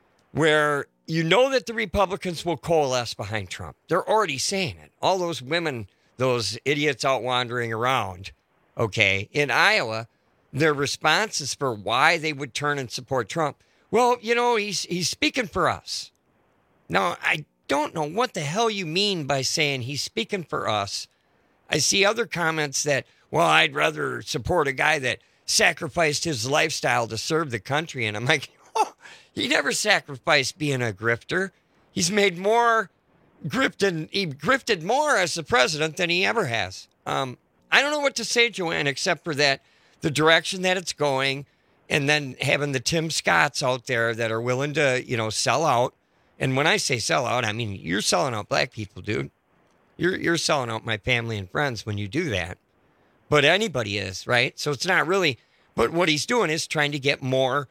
that the Republicans will coalesce behind Trump. They're already saying it. All those women, those idiots out wandering around, okay, in Iowa, their responses for why they would turn and support Trump. Well, he's speaking for us. Now, I don't know what the hell you mean by saying he's speaking for us. I see other comments that, well, I'd rather support a guy that sacrificed his lifestyle to serve the country. And I'm like, he never sacrificed being a grifter. He's made more he grifted more as the president than he ever has. I don't know what to say, Joanne, except for that the direction that it's going, and then having the Tim Scotts out there that are willing to, sell out. And when I say sell out, I mean, you're selling out black people, dude. You're selling out my family and friends when you do that. But anybody is, right? So it's not really, but what he's doing is trying to get more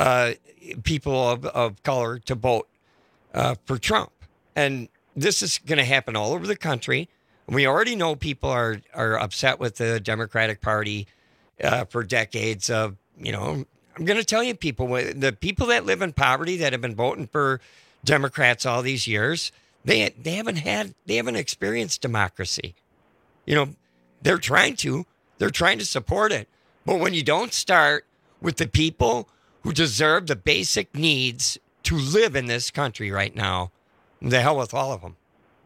people of color to vote for Trump. And this is going to happen all over the country. We already know people are upset with the Democratic Party for decades of, I'm going to tell you the people that live in poverty that have been voting for Democrats all these years, they haven't experienced democracy. They're trying to support it. But when you don't start with the people who deserve the basic needs to live in this country right now, the hell with all of them.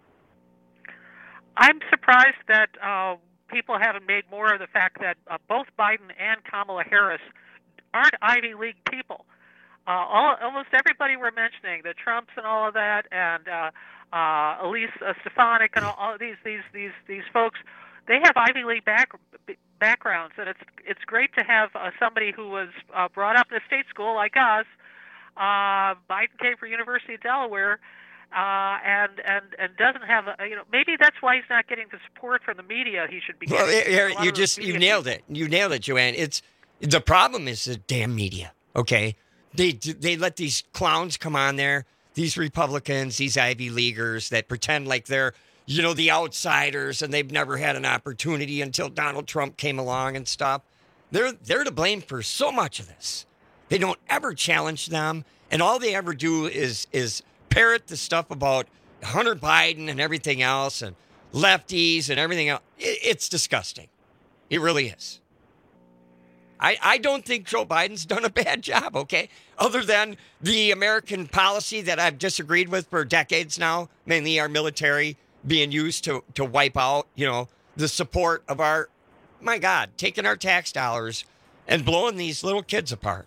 I'm surprised that people haven't made more of the fact that both Biden and Kamala Harris aren't Ivy League people. Almost everybody we're mentioning, the Trumps and all of that, and Elise Stefanik and all these folks, they have Ivy League backgrounds, and it's great to have somebody who was brought up in a state school like us. Biden came from University of Delaware, and doesn't have maybe that's why he's not getting the support from the media he should be getting. Well, you nailed it. You nailed it, Joanne. The problem is the damn media. Okay, they let these clowns come on there, these Republicans, these Ivy Leaguers that pretend like they're the outsiders and they've never had an opportunity until Donald Trump came along and stuff. They're to blame for so much of this. They don't ever challenge them, and all they ever do is parrot the stuff about Hunter Biden and everything else and lefties and everything else. It's disgusting. It really is. I don't think Joe Biden's done a bad job, okay? Other than the American policy that I've disagreed with for decades now, mainly our military being used to wipe out, the support of taking our tax dollars and blowing these little kids apart.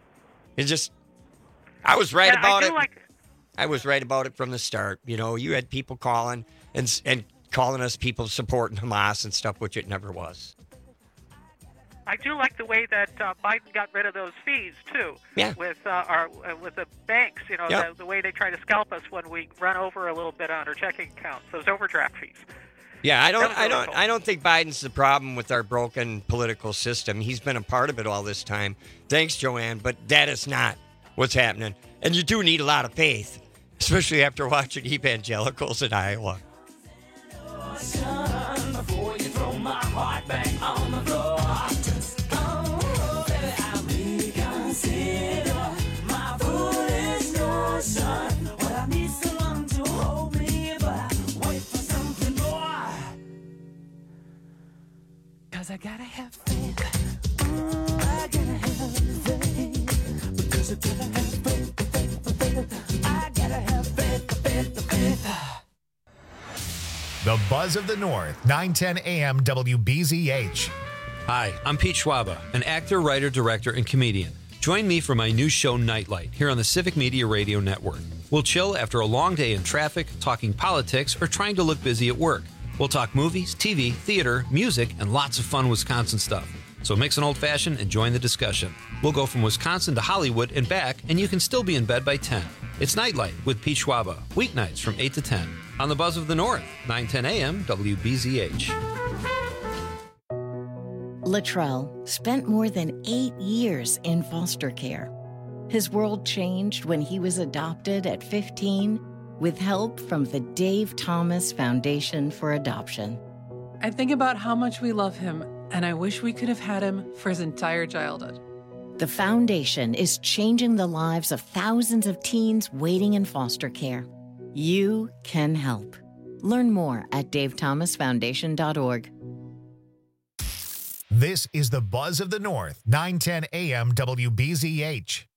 I was right about it. I was right about it from the start. You had people calling and calling us people supporting Hamas and stuff, which it never was. I do like the way that Biden got rid of those fees too. Yeah. With the banks, Yep. the way they try to scalp us when we run over a little bit on our checking accounts, those overdraft fees. Yeah, I don't think Biden's the problem with our broken political system. He's been a part of it all this time. Thanks, Joanne, but that is not what's happening. And you do need a lot of faith, especially after watching evangelicals in Iowa. Before you throw my heart back on the floor. My foolish notion. What I need someone to hold me, but I wait for something more. 'Cause I gotta have faith. I gotta have faith. Because I gotta have faith. I gotta have faith. The Buzz of the North, 910 AM WBZH. Hi, I'm Pete Schwaba, an actor, writer, director, and comedian. Join me for my new show, Nightlight, here on the Civic Media Radio Network. We'll chill after a long day in traffic, talking politics, or trying to look busy at work. We'll talk movies, TV, theater, music, and lots of fun Wisconsin stuff. So mix an old-fashioned and join the discussion. We'll go from Wisconsin to Hollywood and back, and you can still be in bed by 10. It's Nightlight with Pete Schwaba, weeknights from 8 to 10. On the Buzz of the North, 9:10 a.m. WBZH. Latrell spent more than 8 years in foster care. His world changed when he was adopted at 15 with help from the Dave Thomas Foundation for Adoption. I think about how much we love him, and I wish we could have had him for his entire childhood. The foundation is changing the lives of thousands of teens waiting in foster care. You can help. Learn more at davethomasfoundation.org. This is the Buzz of the North, 9:10 a.m. WBZH.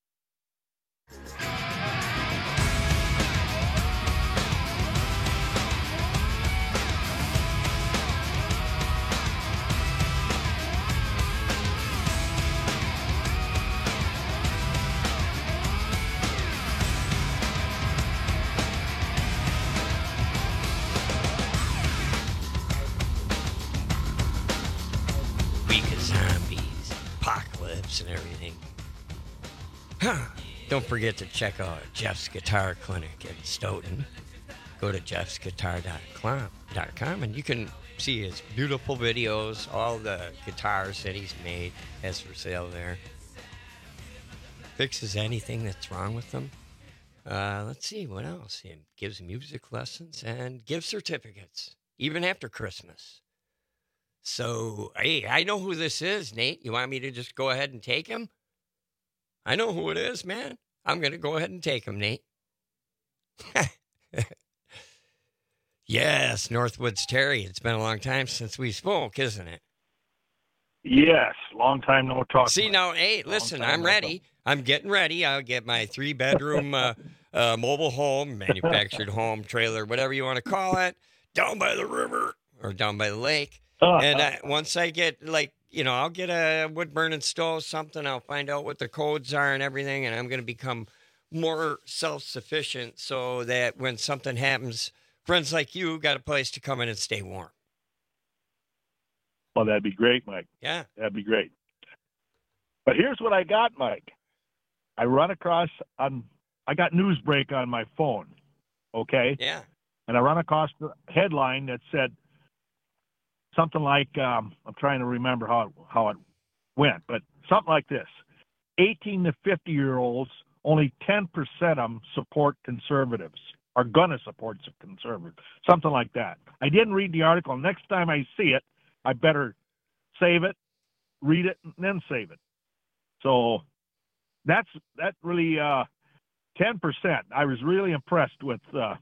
Apocalypse and everything. Don't forget to check out Jeff's Guitar Clinic in Stoughton. Go to jeffsguitar.com and you can see his beautiful videos, all the guitars that he's made as for sale there. Fixes anything that's wrong with them. Let's see, what else? He gives music lessons and gives certificates, even after Christmas. So, hey, I know who this is, Nate. You want me to just go ahead and take him? I know who it is, man. I'm going to go ahead and take him, Nate. Yes, Northwoods Terry. It's been a long time since we spoke, isn't it? Yes, long time no talk. See, now, hey, listen, I'm ready. I'm getting ready. I'll get my 3-bedroom mobile home, manufactured home, trailer, whatever you want to call it, down by the river or down by the lake. And once I get, I'll get a wood-burning stove, something. I'll find out what the codes are and everything, and I'm going to become more self-sufficient so that when something happens, friends like you got a place to come in and stay warm. Well, that'd be great, Mike. Yeah. That'd be great. But here's what I got, Mike. I run across, I got Newsbreak on my phone, okay? Yeah. And I run across the headline that said, something like, I'm trying to remember how it went, but something like this. 18 to 50-year-olds, only 10% of them support conservatives, are going to support conservatives, something like that. I didn't read the article. Next time I see it, I better save it, read it, and then save it. So that really 10%. I was really impressed with that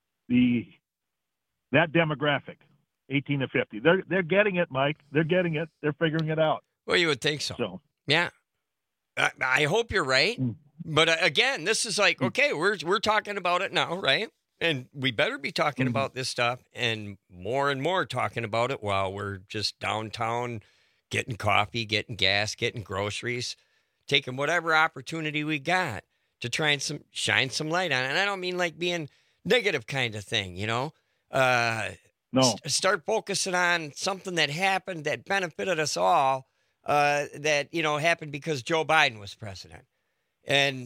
demographic. 18 to 50. They're getting it, Mike. They're getting it. They're figuring it out. Well, you would think so. Yeah. I hope you're right. But again, this is like, okay, we're talking about it now, right? And we better be talking about this stuff and more talking about it while we're just downtown getting coffee, getting gas, getting groceries, taking whatever opportunity we got to try and shine some light on it. And I don't mean like being negative kind of thing, No. Start focusing on something that happened that benefited us all, that, happened because Joe Biden was president. And,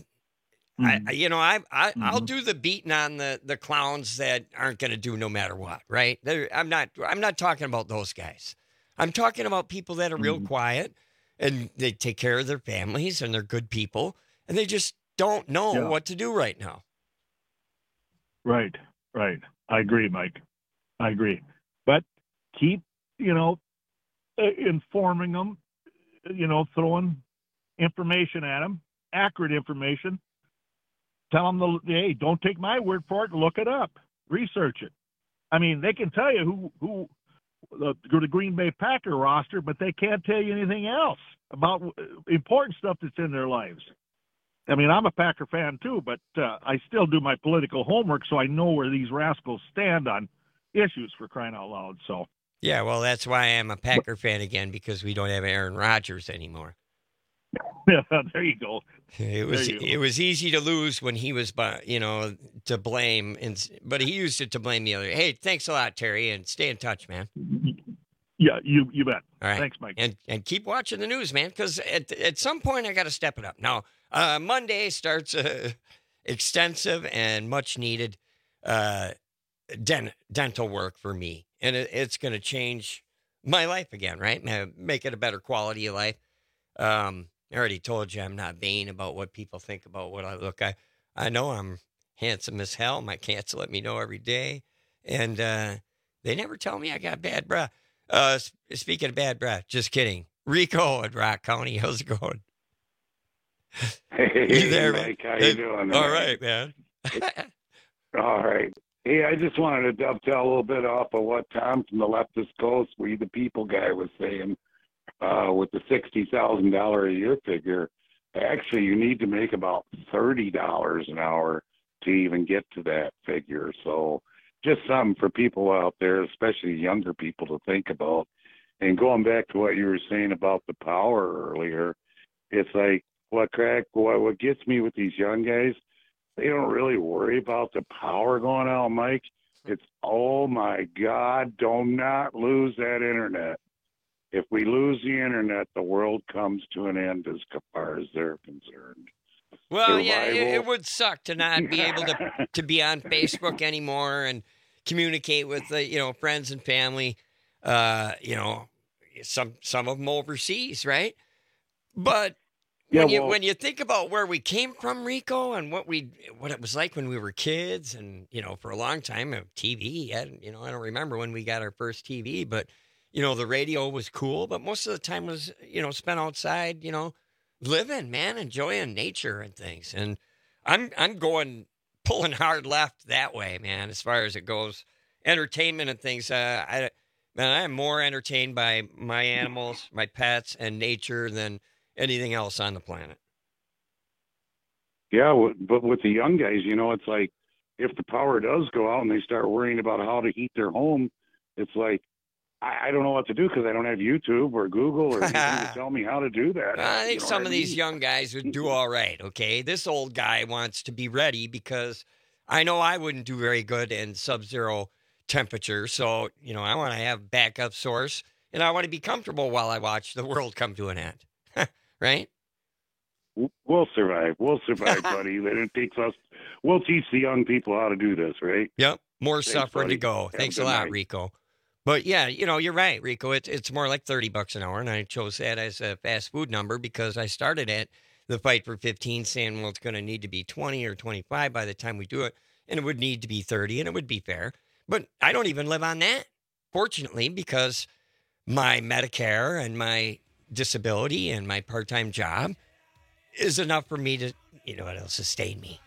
I'll do the beating on the clowns that aren't going to do no matter what, right? I'm not talking about those guys. I'm talking about people that are real quiet and they take care of their families and they're good people and they just don't know what to do right now. Right. I agree, Mike. I agree. But keep, informing them, throwing information at them, accurate information. Tell them, hey, don't take my word for it. Look it up. Research it. I mean, they can tell you who the Green Bay Packer roster, but they can't tell you anything else about important stuff that's in their lives. I mean, I'm a Packer fan too, but I still do my political homework so I know where these rascals stand on issues, for crying out loud. So yeah, well, that's why I'm a Packer fan again, because we don't have Aaron Rodgers anymore. Yeah, there you go. It was easy to lose when he was, to blame, but he used it to blame the other. Hey, thanks a lot, Terry, and stay in touch, man. Yeah, you bet. All right. Thanks, Mike. And keep watching the news, man, because at some point I got to step it up. Now, Monday starts extensive and much needed dental work for me, and it's going to change my life again, right? Make it a better quality of life. I already told you I'm not vain about what people think about what I look. I know I'm handsome as hell. My cats let me know every day, and they never tell me I got bad breath. Speaking of bad breath, just kidding. Rico at Rock County, how's it going? Hey, you there, Mike, man? how you doing? All right, man. All right. Hey, I just wanted to dovetail a little bit off of what Tom from the Leftist Coast, We the People guy, was saying with the $60,000 a year figure. Actually, you need to make about $30 an hour to even get to that figure. So just something for people out there, especially younger people, to think about. And going back to what you were saying about the power earlier, it's like what gets me with these young guys, they don't really worry about the power going out, Mike. It's, oh my God, do not lose that internet. If we lose the internet, the world comes to an end as far as they're concerned. Well, yeah, it would suck to not be able to be on Facebook anymore and communicate with friends and family. Some of them overseas, right? But when you think about where we came from, Rico, and what it was like when we were kids, and for a long time, TV. I don't remember when we got our first TV, but the radio was cool. But most of the time was spent outside, living, man, enjoying nature and things. And I'm pulling hard left that way, man, as far as it goes, entertainment and things. I'm more entertained by my animals, my pets, and nature than anything else on the planet. Yeah, but with the young guys, it's like if the power does go out and they start worrying about how to heat their home, it's like, I don't know what to do because I don't have YouTube or Google or anything to tell me how to do that. I think some of these young guys would do all right, okay? This old guy wants to be ready because I know I wouldn't do very good in sub-zero temperature. So, I want to have a backup source, and I want to be comfortable while I watch the world come to an end. Right? We'll survive. We'll survive, buddy. We'll teach the young people how to do this, right? Yep. More suffering to go. Have Thanks a a good lot, night. Rico. But yeah, you're right, Rico. It's more like $30 an hour, and I chose that as a fast food number because I started at the Fight for 15 saying, well, it's going to need to be 20 or 25 by the time we do it, and it would need to be 30, and it would be fair. But I don't even live on that, fortunately, because my Medicare and my disability and my part-time job is enough for me to, it'll sustain me.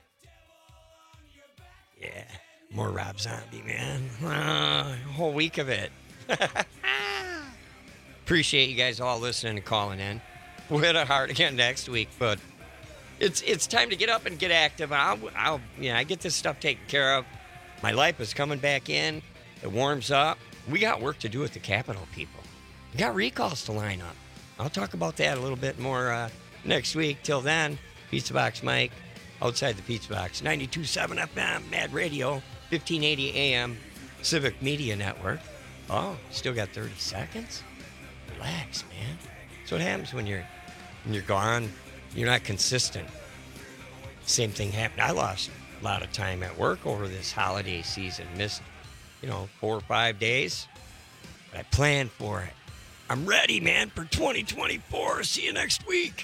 Yeah, more Rob Zombie, man. A whole week of it. Appreciate you guys all listening and calling in. We'll hit it hard again next week, but it's time to get up and get active. I get this stuff taken care of. My life is coming back in. It warms up. We got work to do with the Capitol people. We got recalls to line up. I'll talk about that a little bit more next week. Till then, Pizza Box Mike, outside the Pizza Box, 92.7 FM, Mad Radio, 1580 AM, Civic Media Network. Oh, still got 30 seconds? Relax, man. That's what happens when you're gone. You're not consistent. Same thing happened. I lost a lot of time at work over this holiday season. Missed, 4 or 5 days. But I planned for it. I'm ready, man, for 2024. See you next week.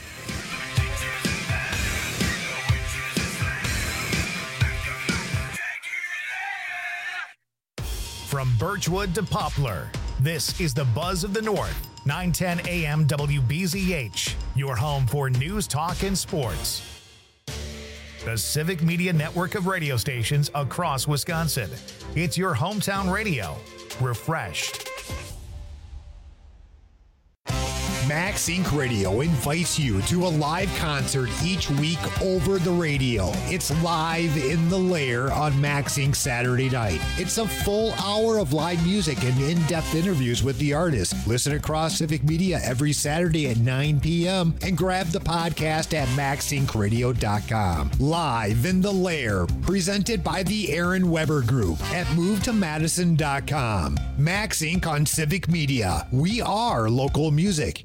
From Birchwood to Poplar, this is the Buzz of the North, 910 AM WBZH, your home for news, talk, and sports. The Civic Media Network of radio stations across Wisconsin. It's your hometown radio, refreshed. Max Inc. Radio invites you to a live concert each week over the radio. It's Live in the Lair on Max Inc. Saturday night. It's a full hour of live music and in-depth interviews with the artists. Listen across Civic Media every Saturday at 9 p.m. and grab the podcast at maxincradio.com. Live in the Lair, presented by the Aaron Weber Group at movetomadison.com. Max Inc. on Civic Media. We are local music.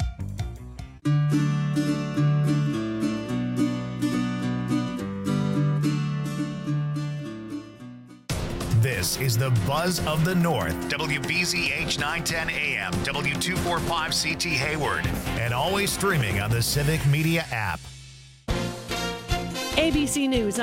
This is the Buzz of the North, WBZH 910 AM, W245CT Hayward, and always streaming on the Civic Media app. ABC News.